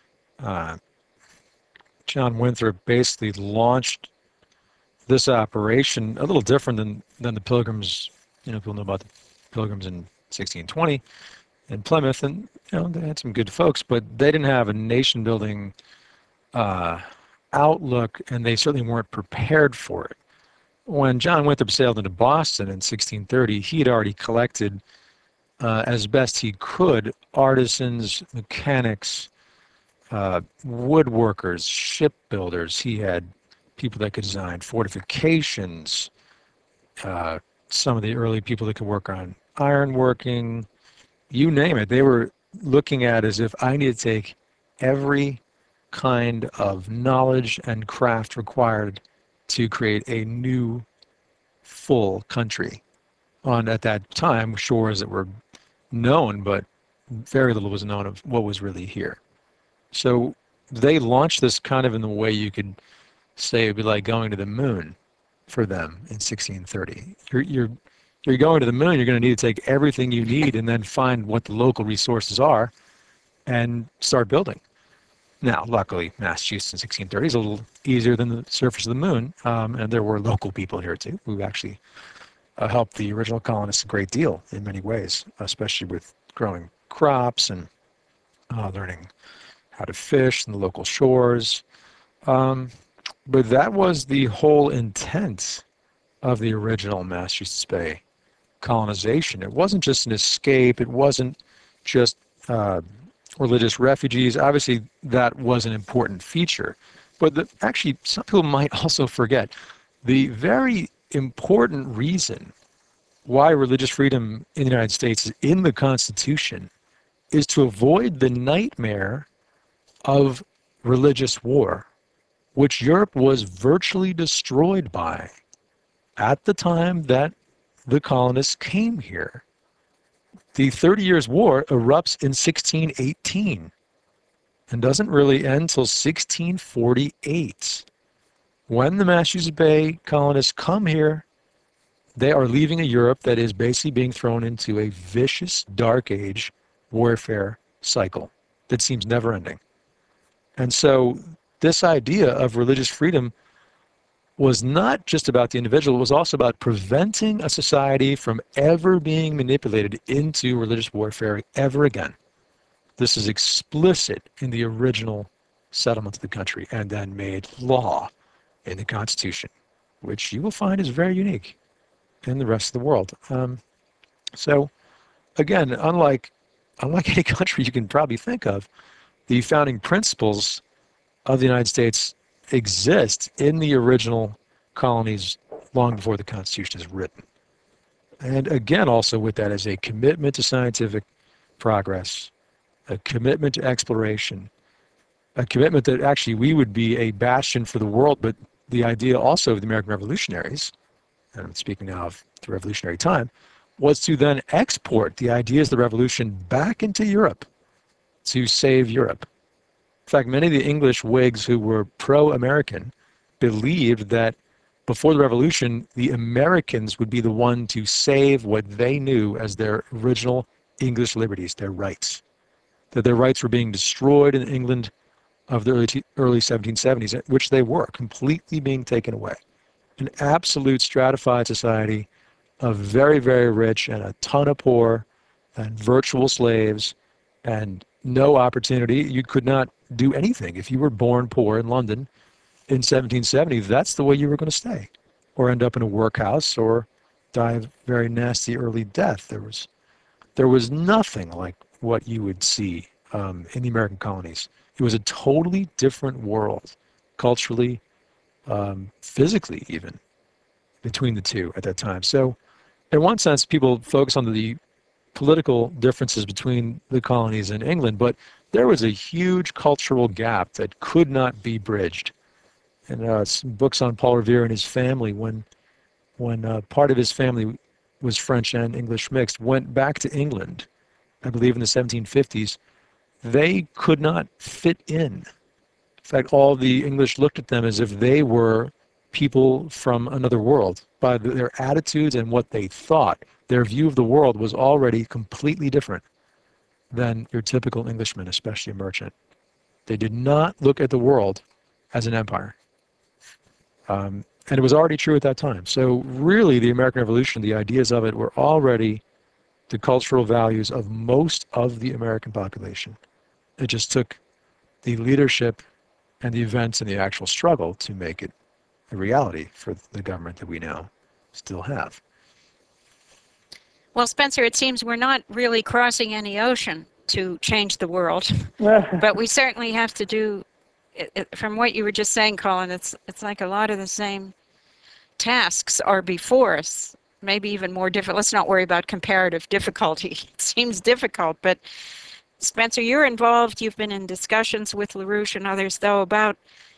John Winthrop basically launched this operation a little different than the Pilgrims. You know, people know about the Pilgrims in 1620 in Plymouth, and they had some good folks, but they didn't have a nation-building outlook, and they certainly weren't prepared for it. When John Winthrop sailed into Boston in 1630, he had already collected, as best he could, artisans, mechanics, woodworkers, shipbuilders. He had people that could design fortifications, some of the early people that could work on ironworking, you name it. They were looking at as if I need to take every kind of knowledge and craft required to create a new full country on, at that time, shores that were known, but very little was known of what was really here. So they launched this kind of in the way you could say it'd be like going to the moon for them in 1630. You're going to the moon, you're going to need to take everything you need and then find what the local resources are and start building. Now, luckily, Massachusetts in 1630 is a little easier than the surface of the moon, and there were local people here too who actually helped the original colonists a great deal in many ways, especially with growing crops and learning how to fish in the local shores. But that was the whole intent of the original Massachusetts Bay colonization. It wasn't just an escape. It wasn't just religious refugees. Obviously, that was an important feature. But actually, some people might also forget the very important reason why religious freedom in the United States is in the Constitution is to avoid the nightmare of religious war, which Europe was virtually destroyed by at the time that the colonists came here. The 30 Years' War erupts in 1618 and doesn't really end until 1648. When the Massachusetts Bay colonists come here, they are leaving a Europe that is basically being thrown into a vicious, dark age warfare cycle that seems never ending. And so this idea of religious freedom was not just about the individual, it was also about preventing a society from ever being manipulated into religious warfare ever again. This is explicit in the original settlement of the country and then made law in the Constitution, which you will find is very unique in the rest of the world. So again, unlike any country you can probably think of, the founding principles of the United States exist in the original colonies long before the Constitution is written. And again, also with that is a commitment to scientific progress, a commitment to exploration, a commitment that actually we would be a bastion for the world, but the idea also of the American revolutionaries, and I'm speaking now of the revolutionary time, was to then export the ideas of the revolution back into Europe to save Europe. In fact, many of the English Whigs who were pro-American believed that before the revolution, the Americans would be the one to save what they knew as their original English liberties, their rights. That their rights were being destroyed in England of the early 1770s, which they were, completely being taken away. An absolute stratified society of very, very rich and a ton of poor and virtual slaves and no opportunity. You could not do anything. If you were born poor in London in 1770, that's the way you were going to stay, or end up in a workhouse or die a very nasty early death. There was nothing like what you would see in the American colonies. It was a totally different world, culturally, physically even, between the two at that time. So in one sense, people focus on the political differences between the colonies and England, but there was a huge cultural gap that could not be bridged. And some books on Paul Revere and his family, when part of his family was French and English mixed, went back to England, I believe in the 1750s, they could not fit in. In fact, all the English looked at them as if they were people from another world. By their attitudes and what they thought, their view of the world was already completely different than your typical Englishman, especially a merchant. They did not look at the world as an empire. And it was already true at that time. So really, the American Revolution, the ideas of it were already the cultural values of most of the American population. It just took the leadership and the events and the actual struggle to make it a reality for the government that we now still have. Well, Spencer, it seems we're not really crossing any ocean to change the world, but we certainly have to do, from what you were just saying, Colin, it's like a lot of the same tasks are before us, maybe even more difficult. Let's not worry about comparative difficulty. It seems difficult, but Spencer, you're involved. You've been in discussions with LaRouche and others, though, about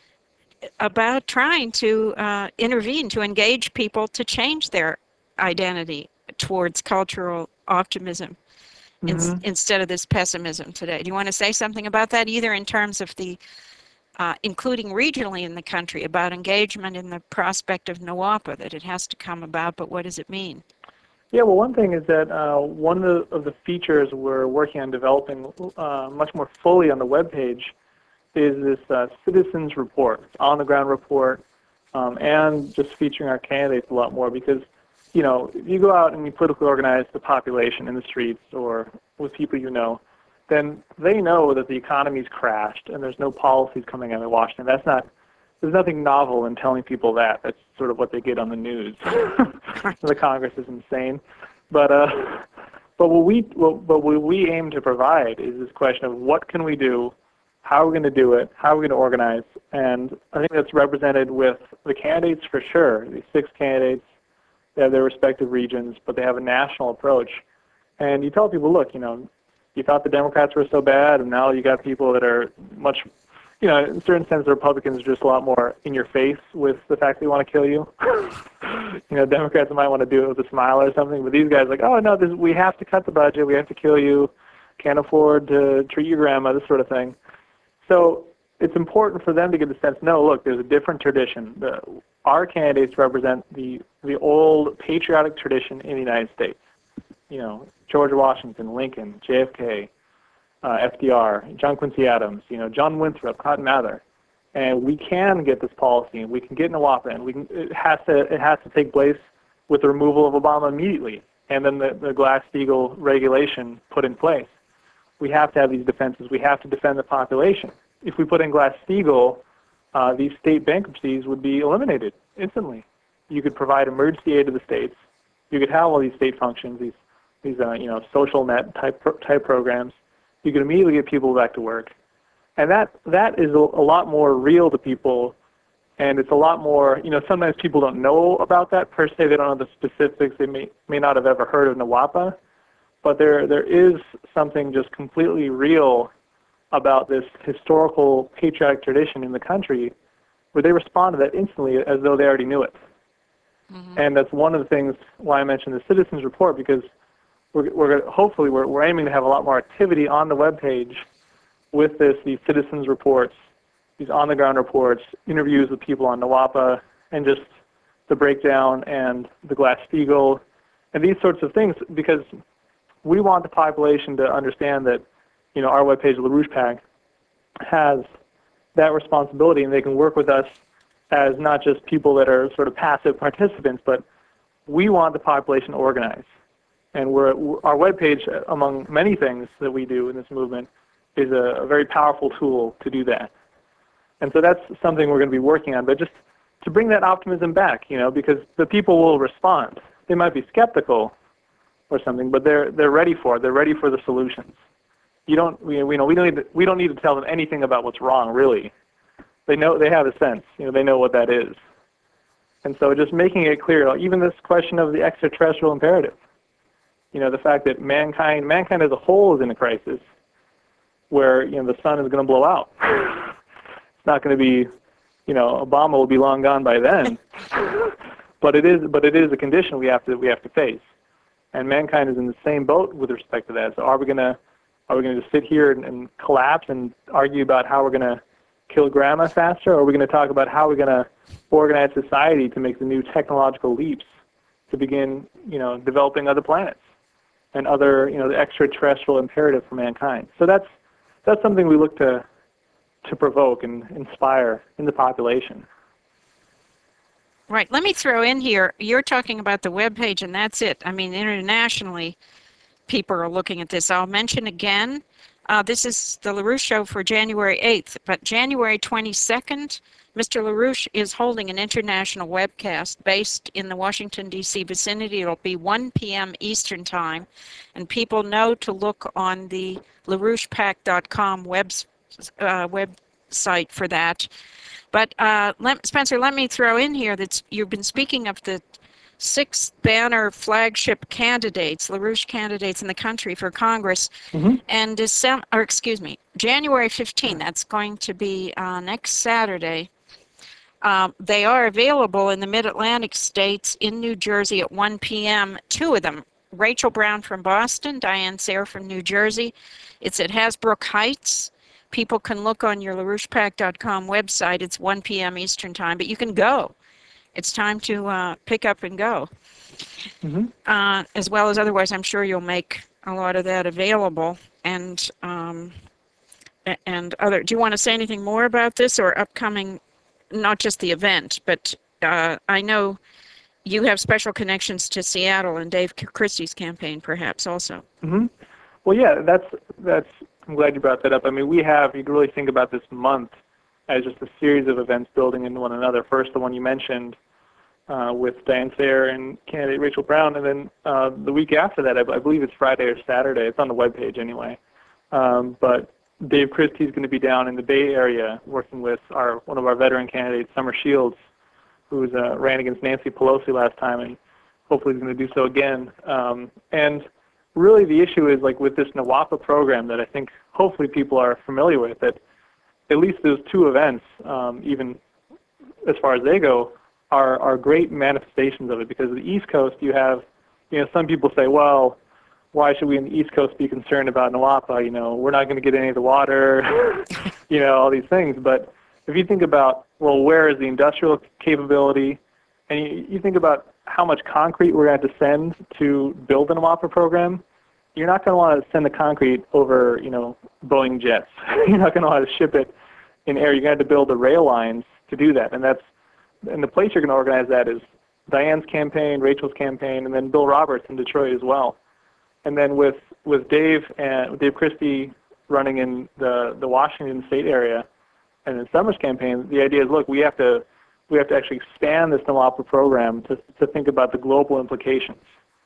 trying to intervene, to engage people to change their identity towards cultural optimism instead of this pessimism today. Do you want to say something about that, either in terms of the including regionally in the country, about engagement in the prospect of NWOPA, that it has to come about, but what does it mean? Yeah, well, one thing is that one of the features we're working on developing much more fully on the webpage is this citizens report, on-the-ground report, and just featuring our candidates a lot more, because, you know, if you go out and you politically organize the population in the streets or with people you know, then they know that the economy's crashed and there's no policies coming out of Washington. There's nothing novel in telling people that. That's sort of what they get on the news. The Congress is insane. But what we aim to provide is this question of what can we do, how are we going to do it, how are we going to organize, and I think that's represented with the candidates for sure. These 6 candidates, they have their respective regions, but they have a national approach. And you tell people, look, you know, you thought the Democrats were so bad, and now you got people that are much, you know, in a certain sense, the Republicans are just a lot more in your face with the fact they want to kill you. You know, Democrats might want to do it with a smile or something, but these guys are like, oh, no, we have to cut the budget, we have to kill you, can't afford to treat your grandma, this sort of thing. So it's important for them to get the sense, no, look, there's a different tradition. Our candidates represent the old patriotic tradition in the United States. You know, George Washington, Lincoln, JFK, FDR, John Quincy Adams, you know, John Winthrop, Cotton Mather, and we can get this policy, and we can get NWOPA, and it has to take place with the removal of Obama immediately, and then the Glass-Steagall regulation put in place. We have to have these defenses. We have to defend the population. If we put in Glass-Steagall, these state bankruptcies would be eliminated instantly. You could provide emergency aid to the states. You could have all these state functions, these you know, social net type programs. You could immediately get people back to work, and that is a lot more real to people, and it's a lot more, you know, sometimes people don't know about that per se. They don't know the specifics. They may not have ever heard of NWOPA, but there is something just completely real about this historical patriotic tradition in the country, where they respond to that instantly as though they already knew it. Mm-hmm. And that's one of the things why I mentioned the citizens report, because hopefully we're aiming to have a lot more activity on the webpage with these citizens reports, these on-the-ground reports, interviews with people on NWOPA, and just the breakdown and the Glass-Steagall, and these sorts of things, because we want the population to understand that, you know, our webpage, LaRouche PAC, has that responsibility, and they can work with us as not just people that are sort of passive participants, but we want the population to organize. And our webpage, among many things that we do in this movement, is a very powerful tool to do that. And so that's something we're going to be working on, but just to bring that optimism back, you know, because the people will respond. They might be skeptical or something, but they're ready for it. They're ready for the solutions. We don't need to tell them anything about what's wrong, really. They know, they have a sense, you know, they know what that is. And so just making it clear, even this question of the extraterrestrial imperative, you know, the fact that mankind as a whole is in a crisis where, you know, the sun is going to blow out. It's not going to be, you know, Obama will be long gone by then. but it is a condition we have to face. And mankind is in the same boat with respect to that. So are we going to just sit here and collapse and argue about how we're going to kill grandma faster, or are we going to talk about how we're going to organize society to make the new technological leaps to begin, you know, developing other planets and other, you know, the extraterrestrial imperative for mankind? So that's something we look to provoke and inspire in the population. Right. Let me throw in here, you're talking about the webpage, and that's it. I mean, internationally, people are looking at this. I'll mention again, this is the LaRouche Show for January 8th, but January 22nd, Mr. LaRouche is holding an international webcast based in the Washington, D.C. vicinity. It'll be 1 p.m. Eastern Time, and people know to look on the LaRouchePAC.com website for that. But Spencer, let me throw in here that you've been speaking of the 6 banner flagship candidates, LaRouche candidates in the country for Congress. And January 15, that's going to be next Saturday. They are available in the Mid-Atlantic states, in New Jersey at 1 p.m., 2 of them. Rachel Brown from Boston, Diane Sayre from New Jersey. It's at Hasbrook Heights. People can look on your LaRouchePAC.com website. It's 1 p.m. Eastern Time, but you can go. It's time to pick up and go. As well as otherwise, I'm sure you'll make a lot of that available. And other. Do you want to say anything more about this or upcoming, not just the event, but I know you have special connections to Seattle and Dave Christie's campaign, perhaps also. Well, yeah, that's. I'm glad you brought that up. I mean, you can really think about this month as just a series of events building into one another. First, the one you mentioned with Diane Sayre and candidate Rachel Brown, and then the week after that, I believe it's Friday or Saturday. It's on the webpage anyway. But Dave Christie is going to be down in the Bay Area working with one of our veteran candidates, Summer Shields, who ran against Nancy Pelosi last time, and hopefully is going to do so again. And really the issue is like with this NWAPA program that I think hopefully people are familiar with, that at least those 2 events, even as far as they go, are great manifestations of it. Because the East Coast, you have, some people say, well, why should we in the East Coast be concerned about NWAPA? We're not going to get any of the water, all these things. But if you think about, well, where is the industrial capability, and you think about how much concrete we're going to have to send to build an NWAPA program, you're not going to want to send the concrete over, Boeing jets. You're not going to want to ship it in air. You're going to have to build the rail lines to do that. And the place you're going to organize that is Diane's campaign, Rachel's campaign, and then Bill Roberts in Detroit as well. And then with Dave Christie running in the Washington State area, and in Summer's campaign, the idea is, look, we have to actually expand this NWAPA program to think about the global implications.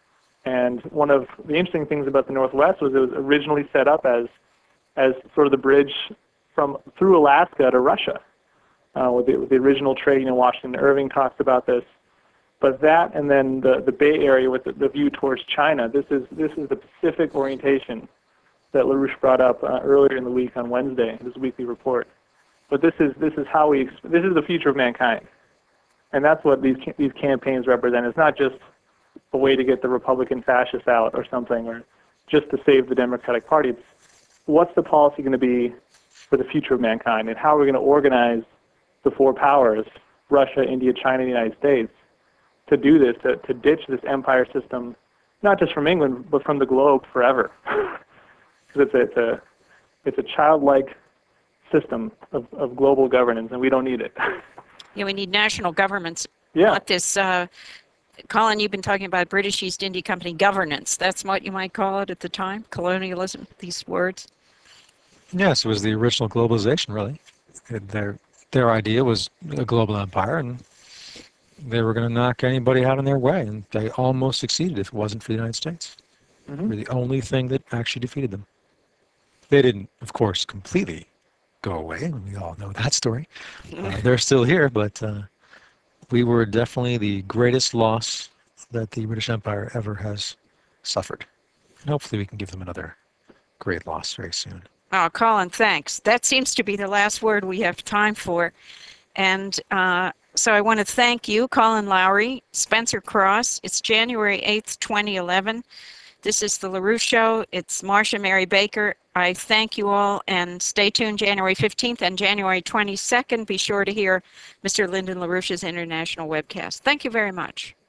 And one of the interesting things about the Northwest was it was originally set up as sort of the bridge through Alaska to Russia, with the original trade. Washington Irving talks about this. But that, and then the Bay Area with the view towards China. This is the Pacific orientation that LaRouche brought up earlier in the week on Wednesday in his weekly report. But this is the future of mankind, and that's what these campaigns represent. It's not just a way to get the Republican fascists out or something, or just to save the Democratic Party. It's what's the policy going to be for the future of mankind, and how are we going to organize the 4 powers, Russia, India, China, and the United States, to do this, to ditch this empire system, not just from England, but from the globe forever. Because it's a childlike system of global governance, and we don't need it. Yeah, we need national governments. Yeah. Not this, Colin, you've been talking about British East India Company governance. That's what you might call it at the time, colonialism, these words. Yes, it was the original globalization, really. Their idea was a global empire, and they were going to knock anybody out in their way, and they almost succeeded if it wasn't for the United States. They were the only thing that actually defeated them. They didn't, of course, completely go away, and we all know that story. They're still here, but we were definitely the greatest loss that the British Empire ever has suffered. And hopefully we can give them another great loss very soon. Oh, Colin, thanks. That seems to be the last word we have time for. And so I want to thank you, Colin Lowry, Spencer Cross. It's January 8th, 2011. This is the LaRouche Show. It's Marcia Mary Baker. I thank you all, and stay tuned January 15th and January 22nd. Be sure to hear Mr. Lyndon LaRouche's international webcast. Thank you very much.